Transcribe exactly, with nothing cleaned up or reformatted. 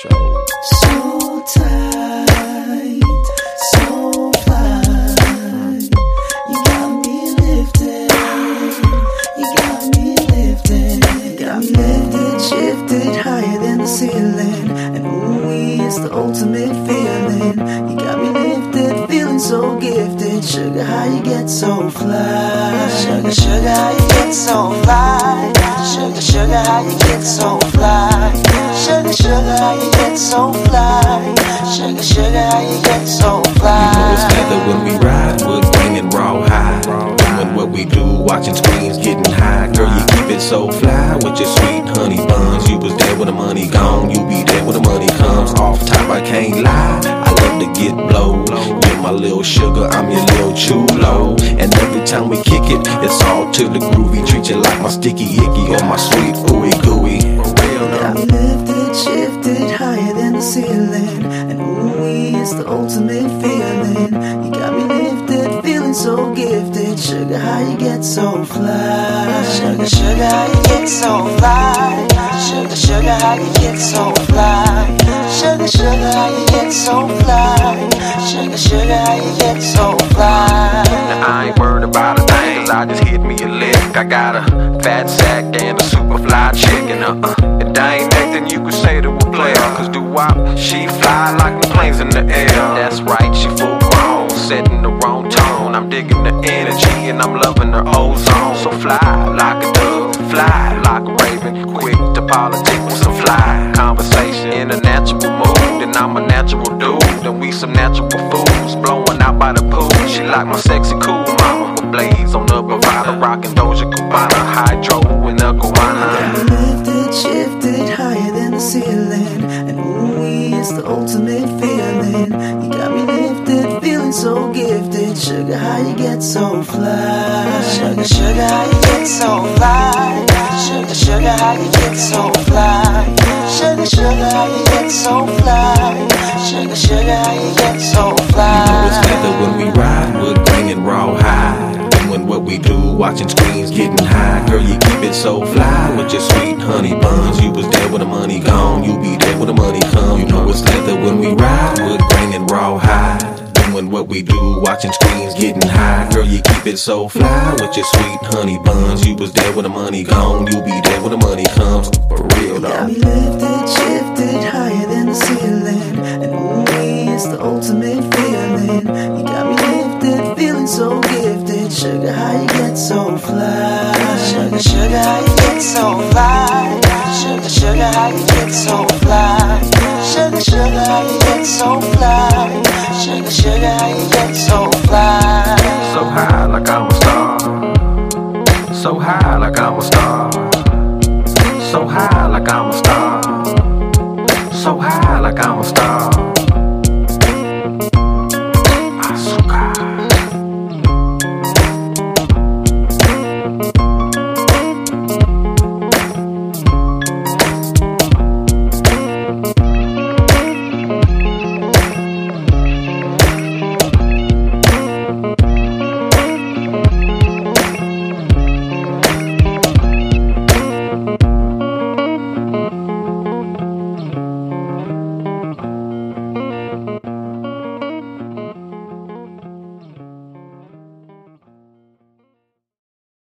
show. So tight, so fly. You got me lifted, you got me lifted, got me lifted, shifted higher than the ceiling. And ooh, it's the ultimate feeling. You got me lifted, feeling so gifted. Sugar, how you get so fly? Sugar, sugar, how you get so fly? Sugar, sugar, how you get so fly? Sugar, sugar, how you get so fly? Sugar, sugar, how you get so fly? You know it's leather when we ride, wood grain and raw high. Doing what we do, watching screens, getting high. Girl, you keep it so fly with your sweet honey buns. You was there when the money gone, you be there when the money comes. Off top, I can't lie, I love to get blow. You're my little sugar, I'm your little chulo. And every time we kick it, it's all to the groovy. Treat you like my sticky icky or my sweet ooey gooey. Got me lifted, shifted higher than the ceiling. And ooh, it's the ultimate feeling. You got me lifted, feeling so gifted. Sugar, how you get so fly? Sugar, sugar, how you get so fly? Sugar, sugar, how you get so fly? Sugar, sugar, how you get so fly? Sugar, sugar, how you get so fly? Now I ain't worried about a thing, cause I just hit me a lick. I got a fat sack and a super fly chick. And uh-uh, if that ain't nothing you could say to a player. Cause doo-wop, she fly like the planes in the air. That's right, she full grown, setting the wrong tone. I'm digging the energy and I'm loving her ozone. So fly like a dove, fly like a raven. Quick to politic with some fly conversation in a natural mood. And I'm a natural dude, and we some natural fools blowing out by the pool. She like my sexy cool mama with blades on the bravado, rocking Doja Cubana, hydro in the Guana. Got me lifted, shifted higher than the ceiling. And ooh, it's the ultimate feeling. You got me lifted, feeling so gifted. Sugar, how you get so fly? Sugar, sugar, how you get so fly? Sugar, sugar, how you get so fly? Sugar, sugar, how you get so fly? Sugar, sugar, how you get so fly? You know it's leather when we ride, wood grain and raw high. Doing what we do, watching screens, getting high. Girl, you keep it so fly with your sweet honey buns. You was there when the money gone, you be there when the money come. You know it's leather when we ride, wood grain and raw high. Doing what we do, watching screens, getting high. Girl, you keep it so fly with your sweet honey buns. You was there when the money gone, you be there when the money comes. For real though. Got me lifted, shifted higher than the ceiling. And ooh, it's the ultimate feeling. You got me lifted, feeling so gifted. Sugar, how you get so fly? Sugar, sugar, how you get so fly? Sugar, sugar, how you get so fly? Sugar, sugar, how you get so fly? Sugar, sugar, how you get so fly? So high like I'm a star, so high like I'm a star, so high like I'm a star, so high like I'm a star.